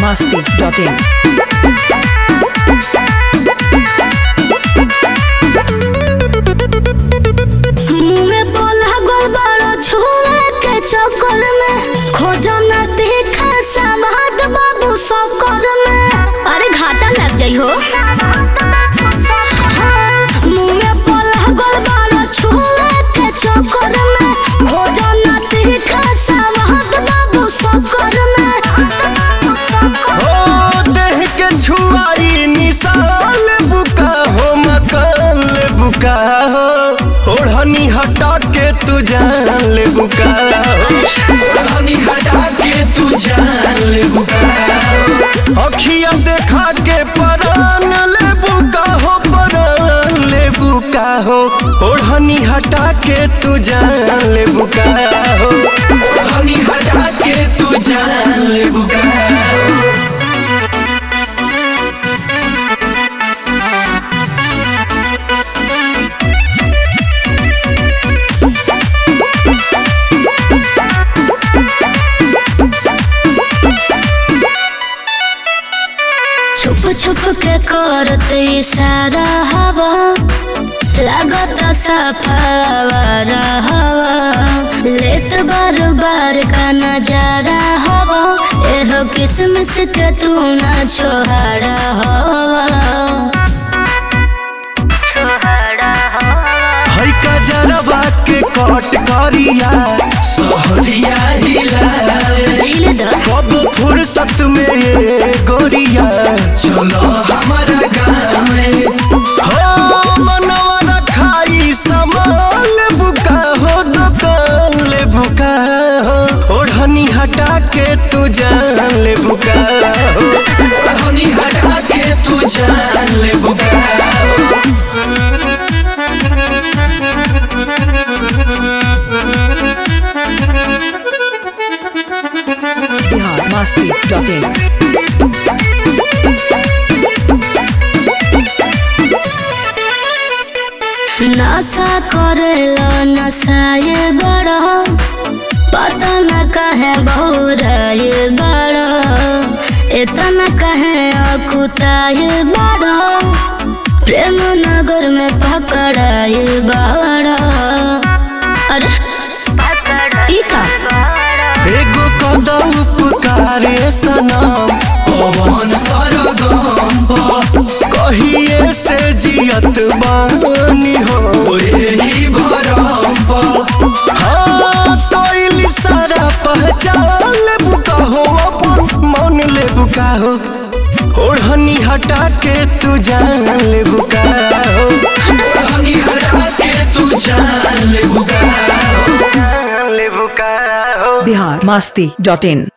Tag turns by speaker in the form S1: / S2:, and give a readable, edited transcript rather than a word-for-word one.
S1: biharmasti.in
S2: चक्कर में खोजो न देखा समाद बाबू सब में अरे घाटा लग जाई हो मुँह में पला गोल बारो छुए के चक्कर में खोजो न देखा समाद बाबू सब में
S3: हो देह के छुआई निशाल बुका हो मकान ले बुका हो ओढ़नी हटा के तू जान ले बुका
S4: ओढ़नी हटा के तू जान ले बुका
S3: अखियां देखा के परान ले बुका हो परान ले बुका हो ओढ़नी हटा के तू जान ले बुका हो
S4: ओढ़नी हटा के तू जान ले बुका
S2: छुप के करत इशारा हवा लागत सफावर हवा लेत बार बार का नजारा हवा एहो किसमिस के तू ना छोहाड़ा हवा
S3: हई का जरबा के कट करिया
S4: सोहरिया
S2: हिले द
S3: कब फुर्सत में ये गोरिया
S4: चलो हमारा गाँव में
S3: हो मनवा रखाई सामान बुका हो दुकान ले बुका हो ओढ़नी हटा के तू जान ले बुका हो
S4: ओढ़नी हटा के तू जान ले बुका
S1: biharmasti.in
S2: नशा करेलो नशाए बड़ो पता न कहे बहुराए बड़ो इतना कहे अकुताए बड़ो प्रेम नगर में पकड़ाए बड़ो अरे ई का
S3: एगो कदा उपकारे सनम
S4: पवन सरगम
S3: कहिए से जियत बानी हो
S4: यही भरम
S3: हाँ कोई सारा पहचान ले बुका हो अपन मन ले बुका हो ओढ़नी हटा के तू जान ले बुका हो
S4: ओढ़नी हटा के तू जान ले बुका
S3: जान ले बुका हो
S1: biharmasti.in